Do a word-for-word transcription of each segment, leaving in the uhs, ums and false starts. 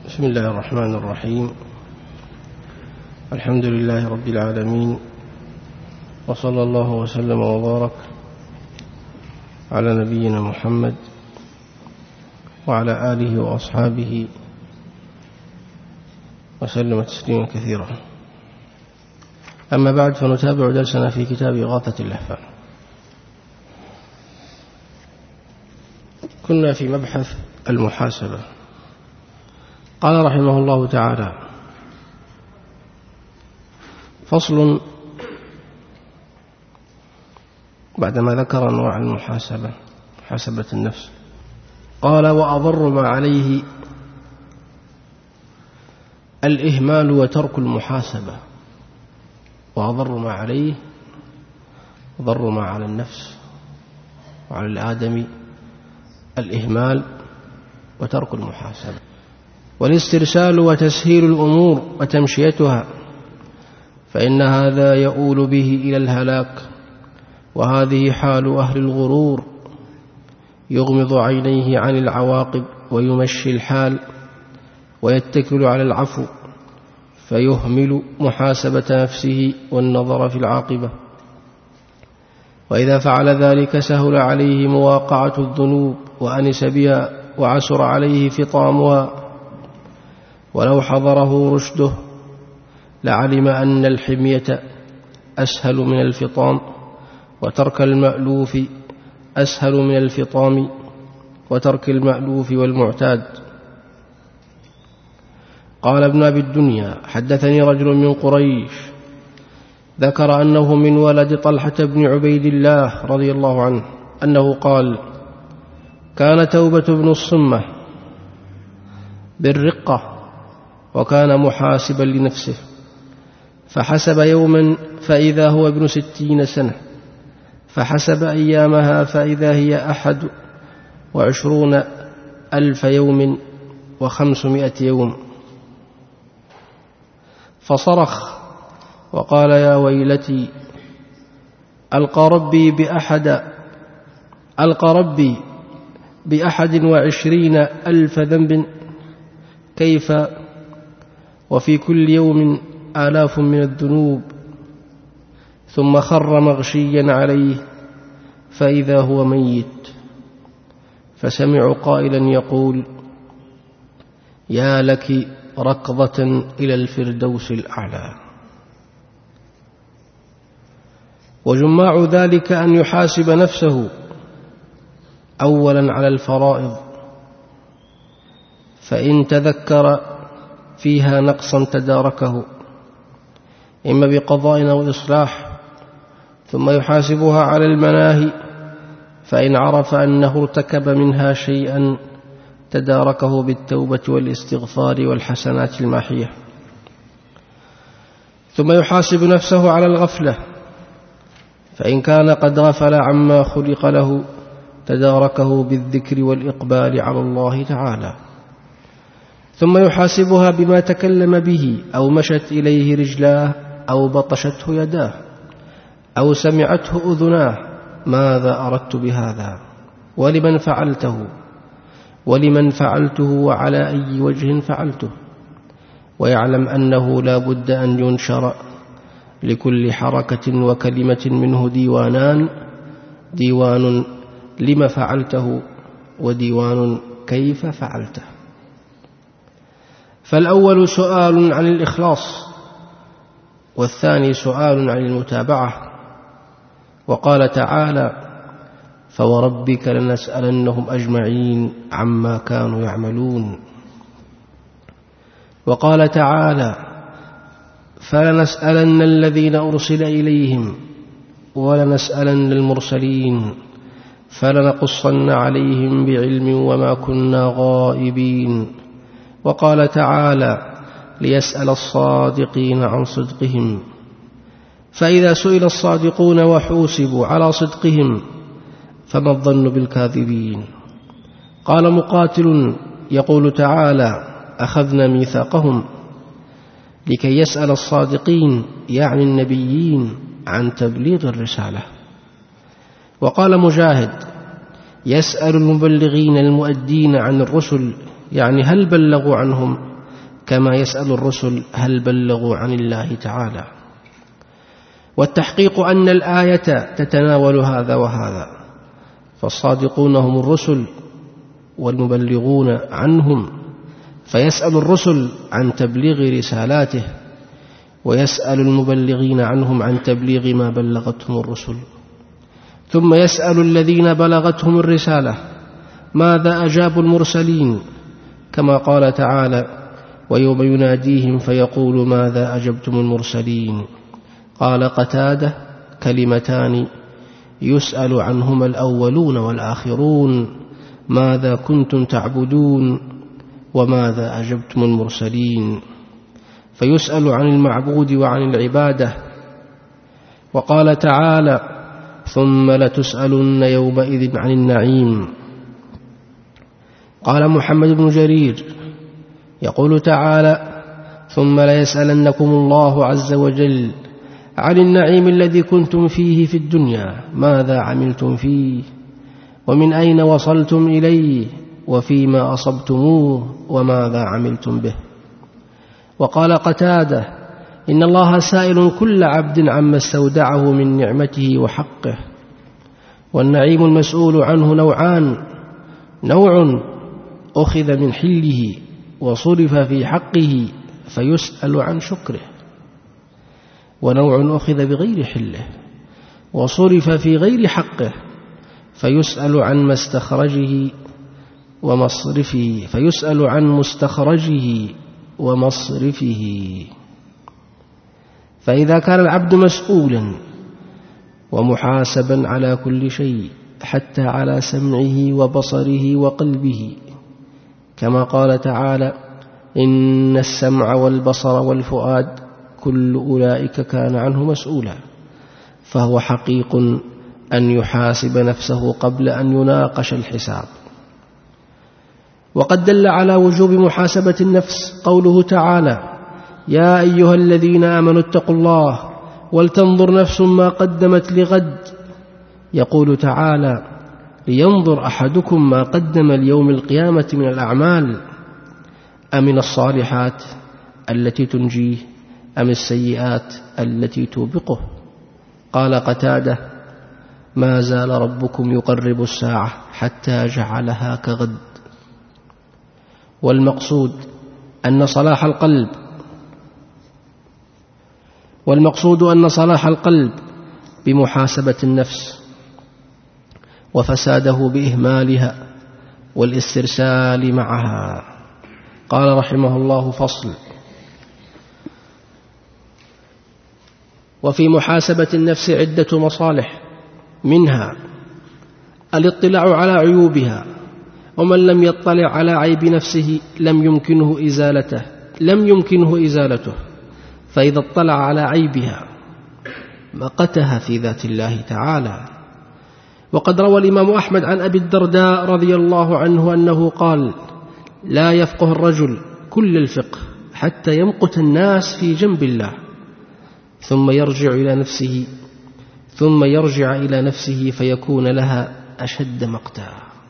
بسم الله الرحمن الرحيم. الحمد لله رب العالمين، وصلى الله وسلم وبارك على نبينا محمد وعلى آله وأصحابه وسلم تسليما كثيرا. أما بعد، فنتابع درسنا في كتاب إغاثة اللهفان. كنا في مبحث المحاسبة. قال رحمه الله تعالى: فصل، بعدما ذكر أنواع المحاسبة، محاسبة النفس، قال: وأضر ما عليه الإهمال وترك المحاسبة. وأضر ما عليه، ضر ما على النفس وعلى الآدمي، الإهمال وترك المحاسبة، والاسترسال وتسهيل الأمور وتمشيتها، فإن هذا يؤول به إلى الهلاك. وهذه حال أهل الغرور، يغمض عينيه عن العواقب ويمشي الحال ويتكل على العفو، فيهمل محاسبة نفسه والنظر في العاقبة. وإذا فعل ذلك سهل عليه مواقعة الذنوب وأنس بها، وعسر عليه فطامها. ولو حضره رشده لعلم أن الحمية أسهل من الفطام، وترك المألوف أسهل من الفطام، وترك المألوف والمعتاد. قال ابن أبي الدنيا: حدثني رجل من قريش ذكر أنه من ولد طلحة بن عبيد الله رضي الله عنه أنه قال: كان توبة بن الصمة بالرقة، وكان محاسبا لنفسه، فحسب يوما فإذا هو ابن ستين سنة، فحسب أيامها فإذا هي أحد وعشرون ألف يوم وخمسمائة يوم، فصرخ وقال: يا ويلتي، ألقى ربي بأحد ألقى ربي بأحد وعشرين ألف ذنب، كيف وفي كل يوم آلاف من الذنوب. ثم خر مغشيا عليه فإذا هو ميت، فسمعوا قائلا يقول: يا لك ركضة إلى الفردوس الأعلى. وجماع ذلك أن يحاسب نفسه أولا على الفرائض، فإن تذكر فيها نقصا تداركه، إما بقضاء أو إصلاح، ثم يحاسبها على المناهي، فإن عرف أنه ارتكب منها شيئا تداركه بالتوبة والاستغفار والحسنات الماحية. ثم يحاسب نفسه على الغفلة، فإن كان قد غفل عما خلق له تداركه بالذكر والإقبال على الله تعالى. ثم يحاسبها بما تكلم به، أو مشت إليه رجلاه، أو بطشته يداه، أو سمعته أذناه: ماذا أردت بهذا؟ ولمن فعلته؟ ولمن فعلته وعلى أي وجه فعلته؟ ويعلم أنه لا بد أن ينشر لكل حركة وكلمة منه ديوانان: ديوان لما فعلته، وديوان كيف فعلته. فالأول سؤال عن الإخلاص، والثاني سؤال عن المتابعة. وقال تعالى: فوربك لنسألنهم أجمعين عما كانوا يعملون. وقال تعالى: فلنسألن الذين أرسل إليهم ولنسألن المرسلين فلنقصن عليهم بعلم وما كنا غائبين. وقال تعالى: ليسأل الصادقين عن صدقهم، فإذا سئل الصادقون وحوسبوا على صدقهم فما الظن بالكاذبين. قال مقاتل يقول تعالى: أخذنا ميثاقهم، لكي يسأل الصادقين يعني النبيين عن تبليغ الرسالة. وقال مجاهد: يسأل المبلغين المؤدين عن الرسل، يعني هل بلغوا عنهم؟ كما يسأل الرسل هل بلغوا عن الله تعالى. والتحقيق أن الآية تتناول هذا وهذا، فالصادقون هم الرسل والمبلغون عنهم، فيسأل الرسل عن تبليغ رسالاته، ويسأل المبلغين عنهم عن تبليغ ما بلغتهم الرسل، ثم يسأل الذين بلغتهم الرسالة ماذا أجابوا المرسلين، كما قال تعالى: ويوم يناديهم فيقول ماذا أجبتم المرسلين. قال قتادة: كلمتان يسأل عنهما الأولون والآخرون، ماذا كنتم تعبدون وماذا أجبتم المرسلين، فيسأل عن المعبود وعن العبادة. وقال تعالى: ثم لتسألن يومئذ عن النعيم. قال محمد بن جرير يقول تعالى: ثم ليسألنكم الله عز وجل عن النعيم الذي كنتم فيه في الدنيا، ماذا عملتم فيه ومن أين وصلتم إليه وفيما أصبتموه وماذا عملتم به. وقال قتادة: إن الله سائل كل عبد عما استودعه من نعمته وحقه. والنعيم المسؤول عنه نوعان: نوع أخذ من حله وصرف في حقه فيسأل عن شكره، ونوع أخذ بغير حله وصرف في غير حقه فيسأل عن مستخرجه ومصرفه فيسأل عن مستخرجه ومصرفه. فإذا كان العبد مسؤولا ومحاسبا على كل شيء حتى على سمعه وبصره وقلبه، كما قال تعالى: إن السمع والبصر والفؤاد كل أولئك كان عنه مسؤولا، فهو حقيق أن يحاسب نفسه قبل أن يناقش الحساب. وقد دل على وجوب محاسبة النفس قوله تعالى: يا أيها الذين آمنوا اتقوا الله ولتنظر نفس ما قدمت لغد. يقول تعالى: لينظر أحدكم ما قدم ليوم القيامة من الأعمال، أمن الصالحات التي تنجيه أم السيئات التي توبقه. قال قتادة: ما زال ربكم يقرب الساعة حتى جعلها كغد. والمقصود أن صلاح القلب والمقصود أن صلاح القلب بمحاسبة النفس، وفساده بإهمالها والاسترسال معها. قال رحمه الله: فصل. وفي محاسبة النفس عدة مصالح، منها الاطلاع على عيوبها، ومن لم يطلع على عيب نفسه لم يمكنه إزالته لم يمكنه إزالته فإذا اطلع على عيبها مقتها في ذات الله تعالى. وقد روى الإمام أحمد عن أبي الدرداء رضي الله عنه أنه قال: لا يفقه الرجل كل الفقه حتى يمقت الناس في جنب الله، ثم يرجع إلى نفسه ثم يرجع إلى نفسه فيكون لها أشد مقتا.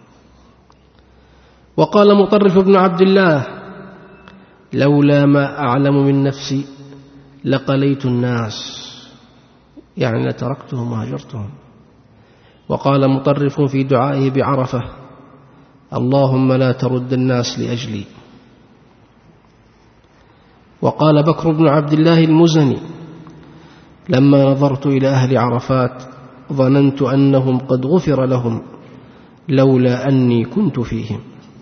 وقال مطرف بن عبد الله: لولا ما أعلم من نفسي لقليت الناس، يعني لتركتهم وهجرتهم. وقال مطرف في دعائه بعرفة: اللهم لا ترد الناس لأجلي. وقال بكر بن عبد الله المزني: لما نظرت إلى أهل عرفات ظننت أنهم قد غفر لهم لولا أني كنت فيهم.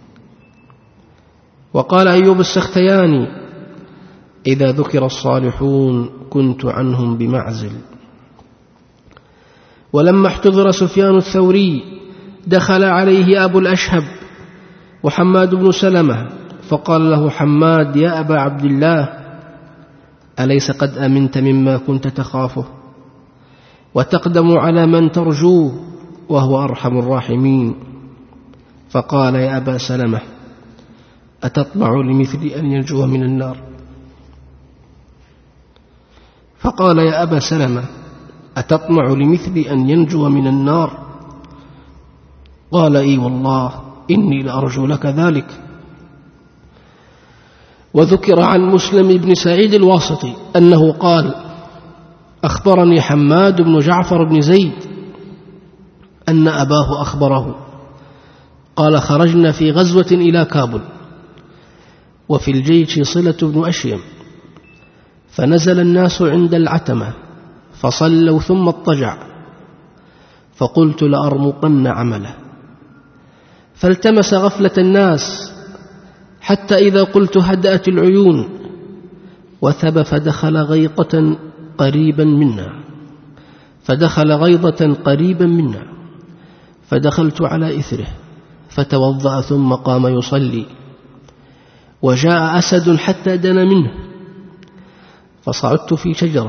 وقال أيوب السختياني: إذا ذكر الصالحون كنت عنهم بمعزل. ولما احتضر سفيان الثوري دخل عليه أبو الأشهب وحماد بن سلمة، فقال له حماد: يا أبا عبد الله، أليس قد أمنت مما كنت تخافه وتقدم على من ترجوه وهو أرحم الراحمين؟ فقال: يا أبا سلمة، أتطمع لمثل أن ينجو من النار؟ فقال: يا أبا سلمة، أتطمع لمثل أن ينجو من النار؟ قال: إي والله إني لأرجو لك ذلك. وذكر عن مسلم بن سعيد الواسطي أنه قال: أخبرني حماد بن جعفر بن زيد أن أباه أخبره قال: خرجنا في غزوة إلى كابل، وفي الجيش صلة بن أشيم، فنزل الناس عند العتمة فصلوا ثم اضطجع، فقلت لأرمقن عمله، فالتمس غفلة الناس حتى إذا قلت هدأت العيون، وثب فدخل غيطة قريبا منا فدخل غيضة قريبا منا فدخلت على إثره فتوضأ ثم قام يصلي، وجاء أسد حتى دنا منه، فصعدت في شجرة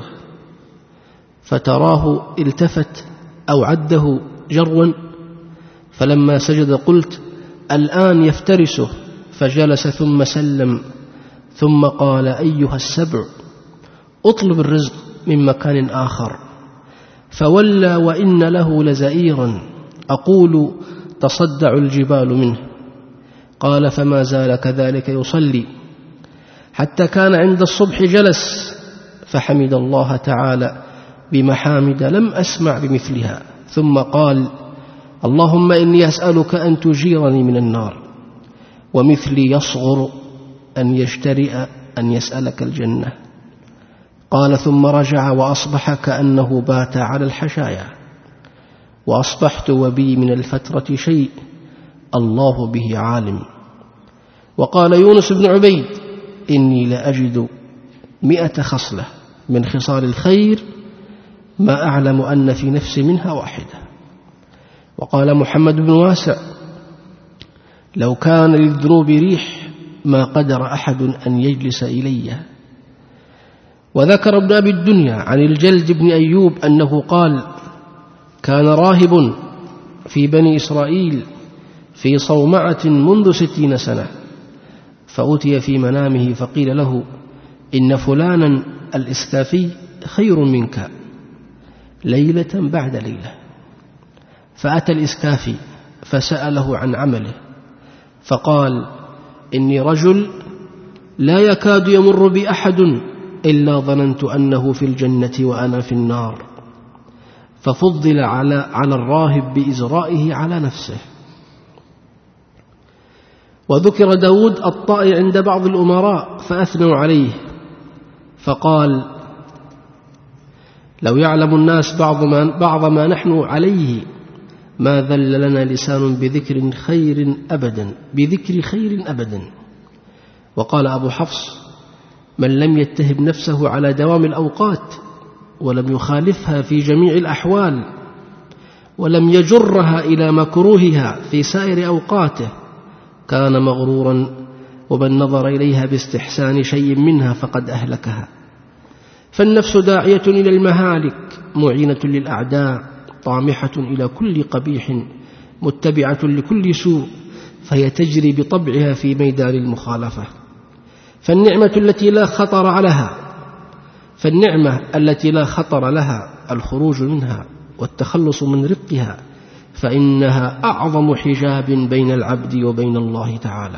فتراه التفت أو عده جروا، فلما سجد قلت: الآن يفترسه، فجلس ثم سلم، ثم قال: أيها السبع، اطلب الرزق من مكان آخر، فولى وإن له لزئيرا أقول تصدع الجبال منه. قال: فما زال كذلك يصلي حتى كان عند الصبح جلس فحمد الله تعالى بمحامد لم أسمع بمثلها، ثم قال: اللهم إني أسألك أن تجيرني من النار، ومثلي يصغر أن يجترئ أن يسألك الجنة. قال: ثم رجع وأصبح كأنه بات على الحشايا، وأصبحت وبي من الفترة شيء الله به عالم. وقال يونس بن عبيد: إني لأجد مئة خصلة من خصال الخير ما أعلم أن في نفسي منها واحدة. وقال محمد بن واسع: لو كان للذنوب ريح ما قدر أحد أن يجلس إلي. وذكر ابن أبي الدنيا عن الجلد بن أيوب أنه قال: كان راهب في بني إسرائيل في صومعة منذ ستين سنة، فأتي في منامه فقيل له: إن فلانا الإسكافي خير منك ليلة بعد ليلة. فأتى الإسكافي فسأله عن عمله، فقال: إني رجل لا يكاد يمر بأحد إلا ظننت أنه في الجنة وأنا في النار، ففضل على على الراهب بإزرائه على نفسه. وذكر داود الطائي عند بعض الأمراء فأثنوا عليه، فقال: لو يعلم الناس بعض ما, بعض ما نحن عليه ما ذل لنا لسان بذكر خير أبدا بذكر خير أبدا. وقال أبو حفص: من لم يتهم نفسه على دوام الأوقات ولم يخالفها في جميع الأحوال ولم يجرها إلى مكروهها في سائر أوقاته كان مغرورا، ومن نظر إليها باستحسان شيء منها فقد أهلكها. فالنفس داعية إلى المهالك، معينة للأعداء، طامحة إلى كل قبيح، متبعة لكل سوء، فهي تجري بطبعها في ميدان المخالفة. فالنعمة التي لا خطر لها فالنعمة التي لا خطر لها الخروج منها والتخلص من رقها، فإنها أعظم حجاب بين العبد وبين الله تعالى.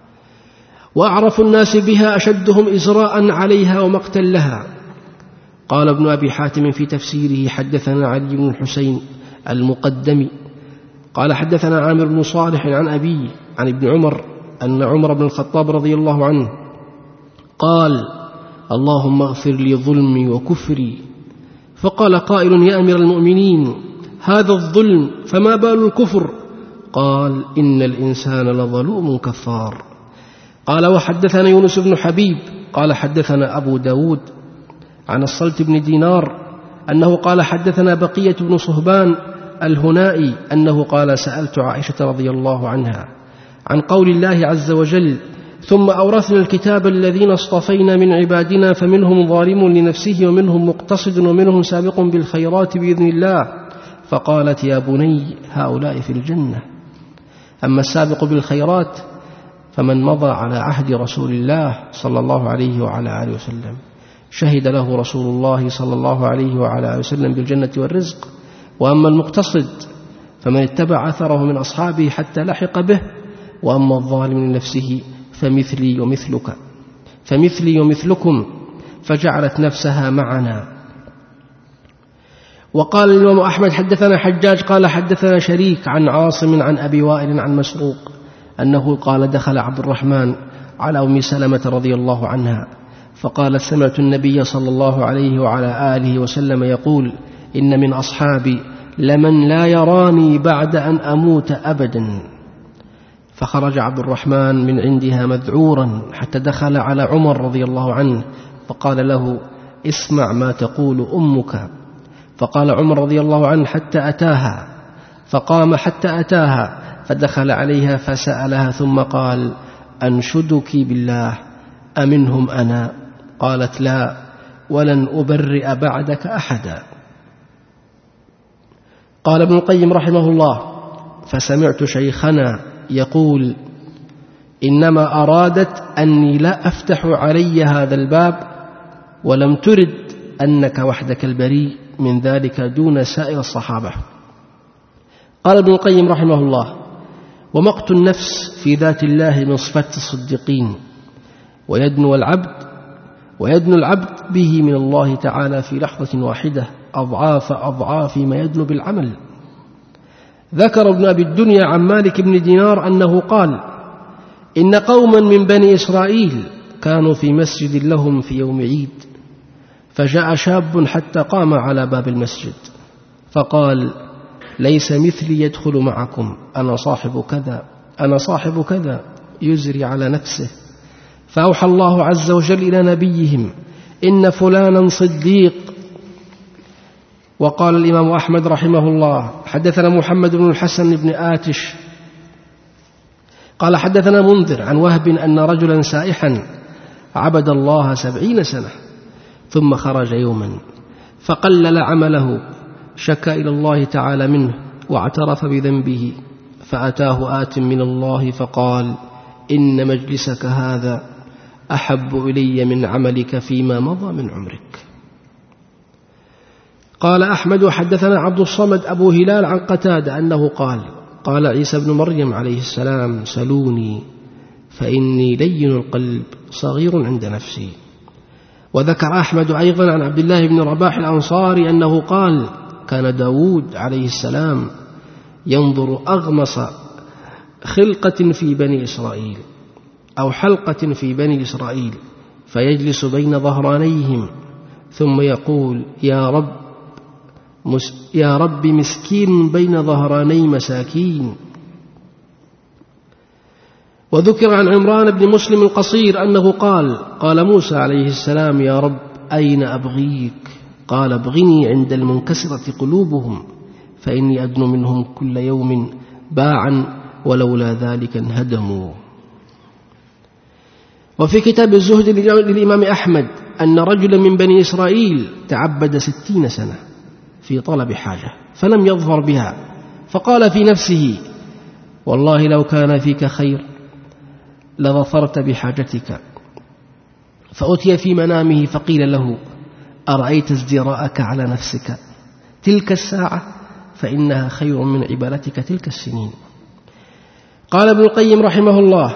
وأعرف الناس بها أشدهم إزراء عليها ومقتا لها. قال ابن أبي حاتم في تفسيره: حدثنا علي بن الحسين المقدمي قال حدثنا عامر بن صالح عن أبيه عن ابن عمر أن عمر بن الخطاب رضي الله عنه قال: اللهم اغفر لي ظلمي وكفري. فقال قائل: يا أمير المؤمنين، هذا الظلم فما بال الكفر؟ قال: إن الإنسان لظلوم كفار. قال: وحدثنا يونس بن حبيب قال حدثنا أبو داود عن الصلت بن دينار أنه قال حدثنا بقية بن صهبان الهنائي أنه قال: سألت عائشة رضي الله عنها عن قول الله عز وجل: ثم أورثنا الكتاب الذين اصطفينا من عبادنا فمنهم ظالم لنفسه ومنهم مقتصد ومنهم سابق بالخيرات بإذن الله. فقالت: يا بني، هؤلاء في الجنة. أما السابق بالخيرات فمن مضى على عهد رسول الله صلى الله عليه وعلى آله وسلم، شهد له رسول الله صلى الله عليه وعلى آله وسلم بالجنة والرزق. وأما المقتصد فمن اتبع أثره من أصحابه حتى لحق به. وأما الظالم لنفسه فمثلي ومثلك. فمثلي ومثلكم، فجعلت نفسها معنا. وقال الإمام أحمد حدثنا حجاج قال حدثنا شريك عن عاصم عن أبي وائل عن مسروق أنه قال دخل عبد الرحمن على أم سلمة رضي الله عنها فقال سمعت النبي صلى الله عليه وعلى آله وسلم يقول إن من أصحابي لمن لا يراني بعد أن أموت أبدا. فخرج عبد الرحمن من عندها مذعورا حتى دخل على عمر رضي الله عنه فقال له اسمع ما تقول أمك. فقال عمر رضي الله عنه حتى أتاها، فقام حتى أتاها فدخل عليها فسألها ثم قال أنشدك بالله أمنهم أنا؟ قالت لا ولن أبرئ بعدك أحدا. قال ابن القيم رحمه الله فسمعت شيخنا يقول إنما أرادت أني لا أفتح علي هذا الباب ولم ترد أنك وحدك البريء من ذلك دون سائر الصحابة. قال ابن القيم رحمه الله ومقت النفس في ذات الله من صفة الصديقين، ويدنو العبد ويدنو العبد به من الله تعالى في لحظة واحدة أضعاف أضعاف ما يدنو بالعمل. ذكر ابن أبي الدنيا عن مالك بن دينار أنه قال إن قوما من بني إسرائيل كانوا في مسجد لهم في يوم عيد، فجاء شاب حتى قام على باب المسجد فقال ليس مثلي يدخل معكم، أنا صاحب كذا أنا صاحب كذا، يزري على نفسه. فأوحى الله عز وجل إلى نبيهم إن فلانا صديق. وقال الإمام أحمد رحمه الله حدثنا محمد بن الحسن بن آتش قال حدثنا منذر عن وهب أن رجلا سائحا عبد الله سبعين سنة ثم خرج يوما فقلل عمله، شكى إلى الله تعالى منه واعترف بذنبه، فأتاه آت من الله فقال إن مجلسك هذا أحب إلي من عملك فيما مضى من عمرك. قال أحمد حدثنا عبد الصمد أبو هلال عن قتادة أنه قال قال عيسى بن مريم عليه السلام سلوني فإني لين القلب صغير عند نفسي. وذكر أحمد أيضا عن عبد الله بن رباح الأنصاري أنه قال كان داود عليه السلام ينظر أغمص خلقة في بني إسرائيل أو حلقة في بني إسرائيل فيجلس بين ظهرانيهم ثم يقول يا رب يا رب مسكين بين ظهراني مساكين. وذكر عن عمران بن مسلم القصير أنه قال قال موسى عليه السلام يا رب أين أبغيك؟ قال ابغني عند المنكسرة قلوبهم فإني أدنو منهم كل يوم باعا ولولا ذلك انهدموا. وفي كتاب الزهد للإمام أحمد أن رجلا من بني إسرائيل تعبد ستين سنة في طلب حاجة فلم يظفر بها، فقال في نفسه والله لو كان فيك خير لظفرت بحاجتك. فأتي في منامه فقيل له أرأيت ازدراءك على نفسك تلك الساعة فإنها خير من عبادتك تلك السنين. قال ابن القيم رحمه الله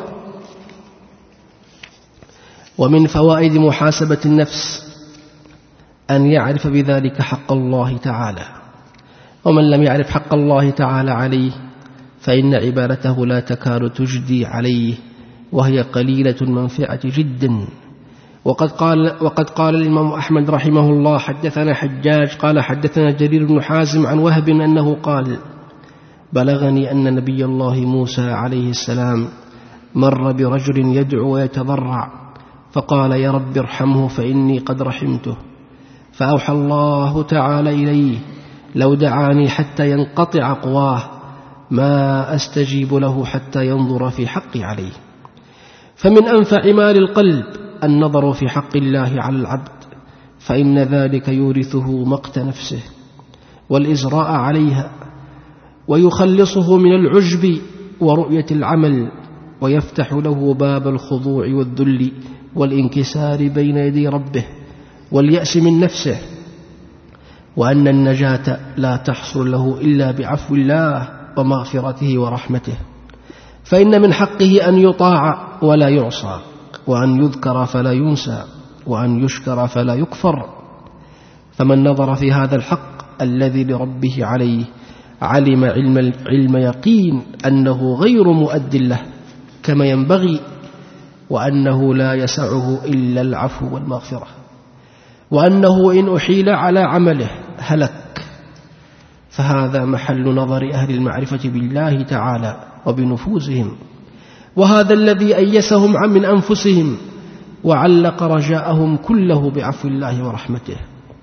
ومن فوائد محاسبة النفس أن يعرف بذلك حق الله تعالى، ومن لم يعرف حق الله تعالى عليه فإن عبادته لا تكاد تجدي عليه وهي قليلة المنفعة جدا. وقد قال, وقد قال الإمام أحمد رحمه الله حدثنا حجاج قال حدثنا جرير بن حازم عن وهب أنه قال بلغني أن نبي الله موسى عليه السلام مر برجل يدعو ويتضرع فقال يا رب ارحمه فإني قد رحمته. فأوحى الله تعالى إليه لو دعاني حتى ينقطع قواه ما أستجيب له حتى ينظر في حقي عليه. فمن أنفع مال القلب النظر في حق الله على العبد، فإن ذلك يورثه مقت نفسه والإزراء عليها ويخلصه من العجب ورؤية العمل، ويفتح له باب الخضوع والذل والانكسار بين يدي ربه واليأس من نفسه، وأن النجاة لا تحصل له إلا بعفو الله ومغفرته ورحمته، فإن من حقه أن يطاع ولا يعصى، وأن يذكر فلا ينسى، وأن يشكر فلا يكفر. فمن نظر في هذا الحق الذي لربه عليه علم علم, علم يقين أنه غير مؤد له كما ينبغي، وأنه لا يسعه إلا العفو والمغفرة، وأنه إن أحيل على عمله هلك. فهذا محل نظر أهل المعرفة بالله تعالى وبنفوسهم، وهذا الذي أيسهم عن من أنفسهم وعلق رجاءهم كله بعفو الله ورحمته.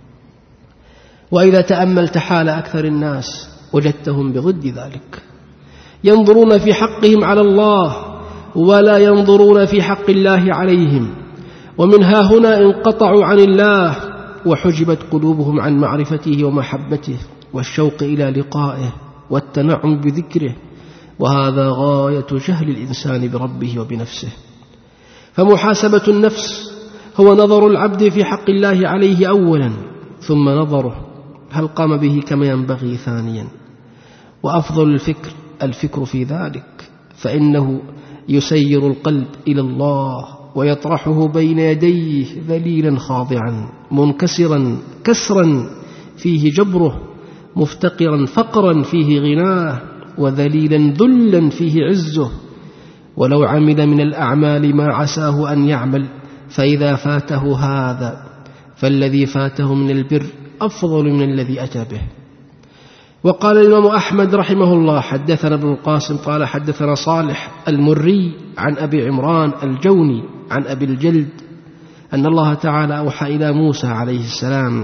وإذا تأملت حال أكثر الناس وجدتهم بضد ذلك، ينظرون في حقهم على الله ولا ينظرون في حق الله عليهم، ومن ها هنا انقطعوا عن الله وحجبت قلوبهم عن معرفته ومحبته والشوق إلى لقائه والتنعم بذكره، وهذا غاية جهل الإنسان بربه وبنفسه. فمحاسبة النفس هو نظر العبد في حق الله عليه أولا، ثم نظره هل قام به كما ينبغي ثانيا. وأفضل الفكر الفكر في ذلك، فإنه يسير القلب إلى الله ويطرحه بين يديه ذليلا خاضعا منكسرا كسرا فيه جبره، مفتقرا فقرا فيه غناه، وذليلا ذلا فيه عزه. ولو عمل من الأعمال ما عساه أن يعمل، فإذا فاته هذا فالذي فاته من البر أفضل من الذي أتى به. وقال الإمام أحمد رحمه الله: حدثنا ابن القاسم قال حدثنا صالح المري عن أبي عمران الجوني عن أبي الجلد أن الله تعالى أوحى إلى موسى عليه السلام: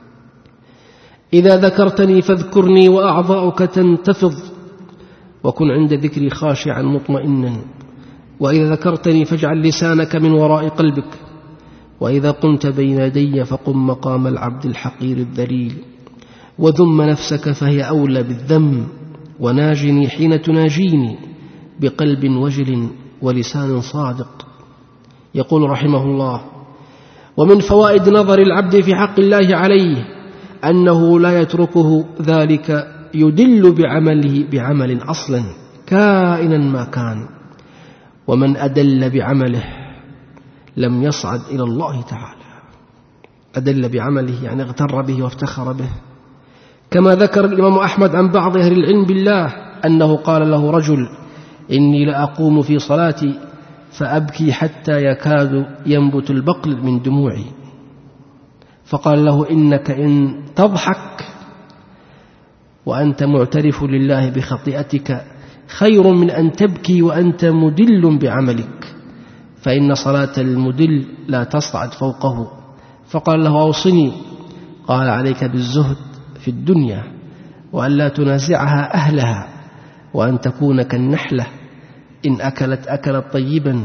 إذا ذكرتني فاذكرني وأعضاؤك تنتفض، وكن عند ذكري خاشعا مطمئنا، وإذا ذكرتني فاجعل لسانك من وراء قلبك، وإذا قمت بين يدي فقم مقام العبد الحقير الذليل، وذم نفسك فهي أولى بالذم، وناجني حين تناجيني بقلب وجل ولسان صادق. يقول رحمه الله: ومن فوائد نظر العبد في حق الله عليه أنه لا يتركه ذلك يدل بعمله بعمل أصلا كائنا ما كان، ومن أدل بعمله لم يصعد إلى الله تعالى. أدل بعمله يعني اغتر به وافتخر به. كما ذكر الإمام أحمد عن بعض أهل العلم بالله أنه قال له رجل: إني لأقوم في صلاتي فأبكي حتى يكاد ينبت البقل من دموعي، فقال له: إنك إن تضحك وأنت معترف لله بخطيئتك خير من أن تبكي وأنت مدل بعملك، فإن صلاة المدل لا تصعد فوقه. فقال له: أوصني. قال: عليك بالزهد في الدنيا، وأن لا تنازعها أهلها، وأن تكون كالنحلة إن أكلت أكلت طيبا،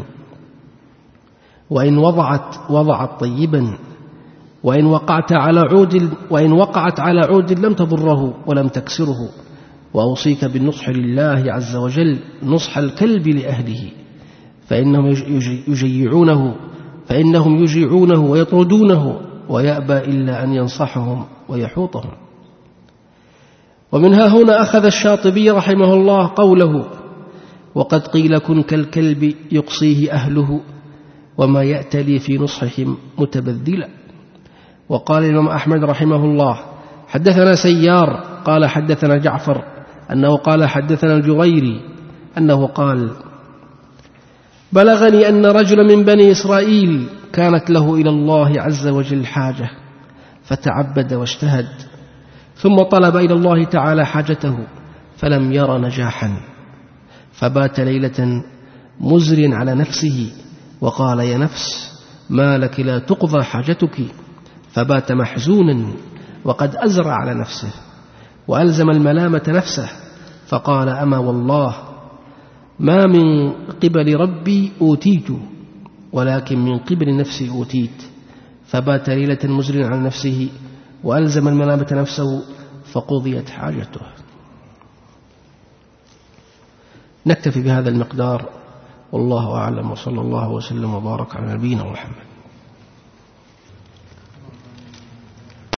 وإن وضعت وضعت طيبا، وإن وقعت على عود وإن وقعت على عود لم تضره ولم تكسره. وأوصيك بالنصح لله عز وجل نصح الكلب لأهله، فإنهم يجيعونه فإنهم يجيعونه ويطردونه، ويأبى إلا أن ينصحهم ويحوطهم. ومنها هنا أخذ الشاطبي رحمه الله قوله: وقد قيل كن كالكلب يقصيه أهله، وما يأتلي في نصحهم متبذلا. وقال الإمام أحمد رحمه الله: حدثنا سيار قال حدثنا جعفر أنه قال حدثنا الجريري أنه قال: بلغني أن رجلا من بني إسرائيل كانت له إلى الله عز وجل حاجة، فتعبد واجتهد، ثم طلب إلى الله تعالى حاجته فلم ير نجاحا، فبات ليلة مزر على نفسه وقال: يا نفس ما لك لا تقضى حاجتك، فبات محزونا وقد أزرع على نفسه، وألزم الملامة نفسه، فقال: أما والله ما من قبل ربي أوتيت، ولكن من قبل نفسي أوتيت. فبات ليلة مزر على نفسه وألزم الملامة نفسه، فقضيت حاجته. نكتفي بهذا المقدار، والله أعلم، وصلى الله وسلم وبارك على نبينا محمد.